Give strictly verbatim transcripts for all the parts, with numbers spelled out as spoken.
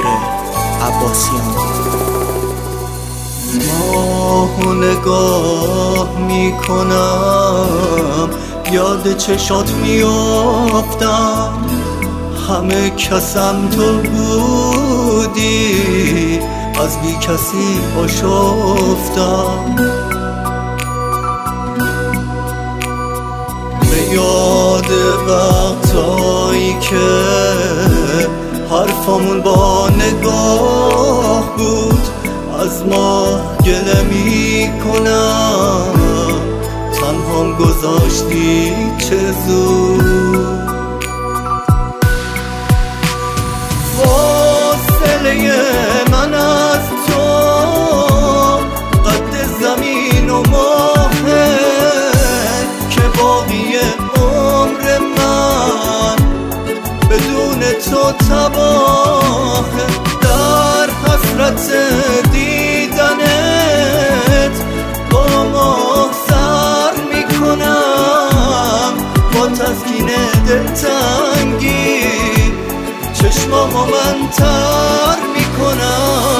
عباسیان. ماهو نگاه میکنم، یاد چشات میافتم، همه کسم تو بودی، از بی کسی آشفتم. به یاد وقتایی که حرفامون با نگاه بود، از ما گله می کنم، تنهام گذاشتی چه زود. فاصله من از تو قد زمین و ماهه، که باقی عمر من بدون تو تباهه. در حسرت دیدنت با ماه سر میکنم، با تسکین دلتنگی چشمامو من تر میکنم.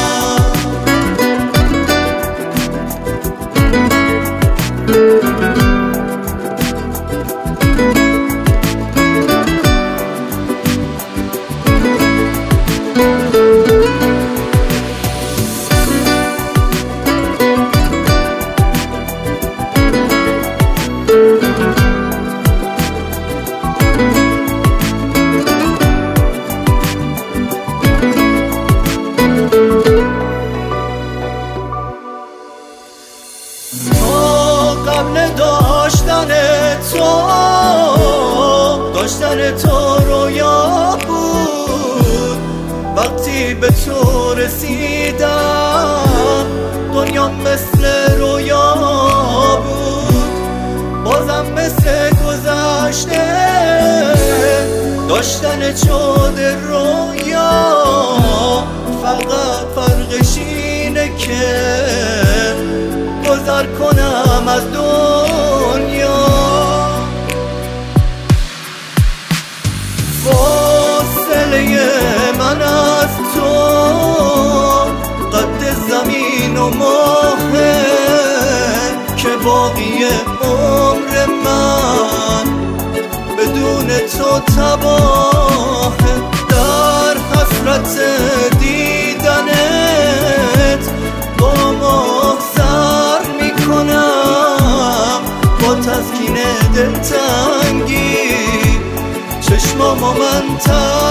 قبل داشتن تو داشتن تو رویا بود، وقتی به تو رسیدم دنیا مثل رویا بود. بازم مثل گذشته داشتن شده رویا، فقط فرقش اینه که گذر کنم از دنیا. فاصله من از تو قد زمین و ماهه، که باقی عمر من بدون تو تباهه. در حسرت دیدنت با ماه سر میکنم، با تسکین دلتنگی چشمامو من تر